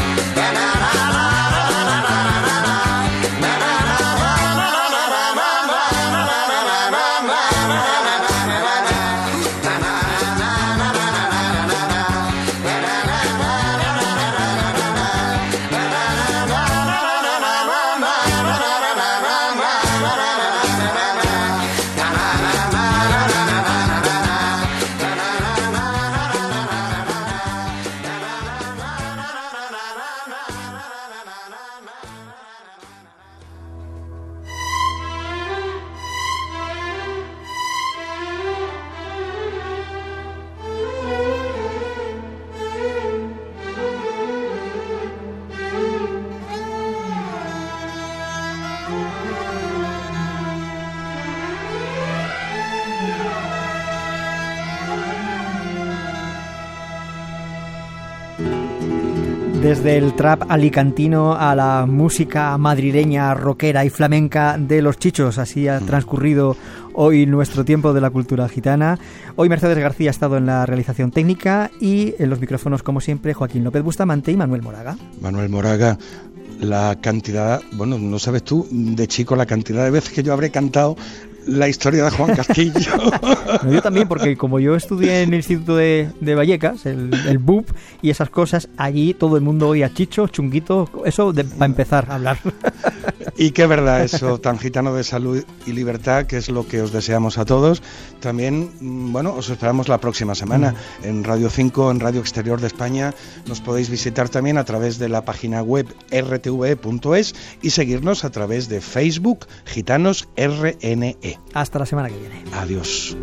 Desde el trap alicantino a la música madrileña, rockera y flamenca de Los Chichos, así ha transcurrido hoy nuestro tiempo de la cultura gitana. Hoy Mercedes García ha estado en la realización técnica y en los micrófonos, como siempre, Joaquín López Bustamante y Manuel Moraga. Manuel Moraga, la cantidad, bueno, no sabes tú, de chico, la cantidad de veces que yo habré cantado la historia de Juan Castillo. No, yo también, porque como yo estudié en el Instituto de Vallecas, el BUP y esas cosas, allí todo el mundo oía Chicho, Chunguito, eso para empezar a hablar. Y qué verdad eso, tan gitano de salud y libertad, que es lo que os deseamos a todos. También, bueno, os esperamos la próxima semana en Radio 5, en Radio Exterior de España. Nos podéis visitar también a través de la página web rtve.es y seguirnos a través de Facebook, Gitanos RNE. Hasta la semana que viene. Adiós.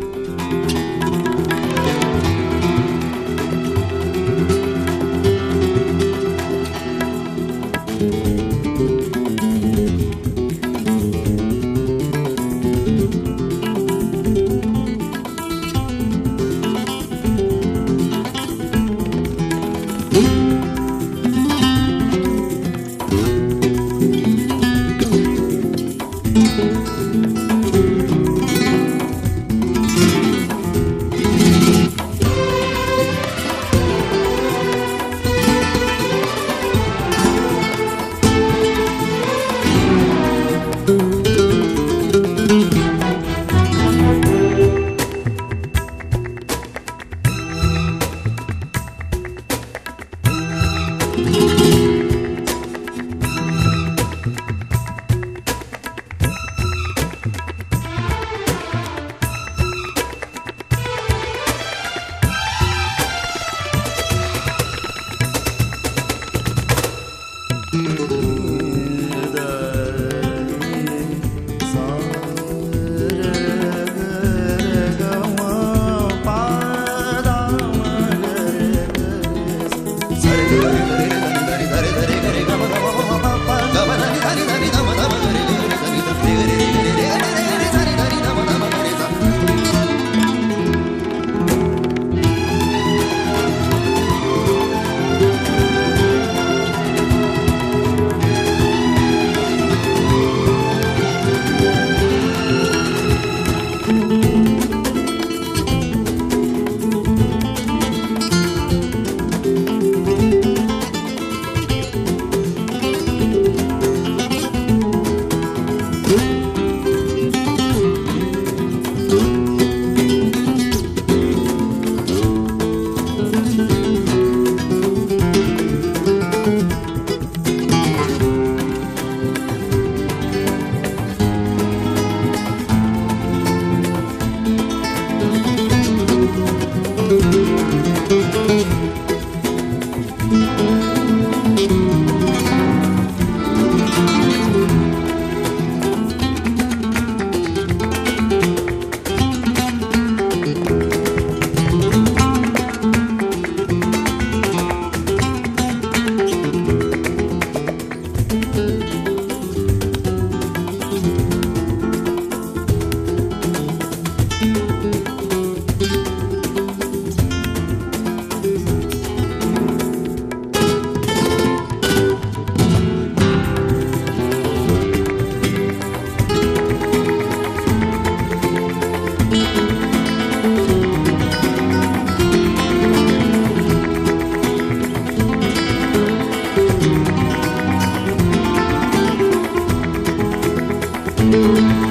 Música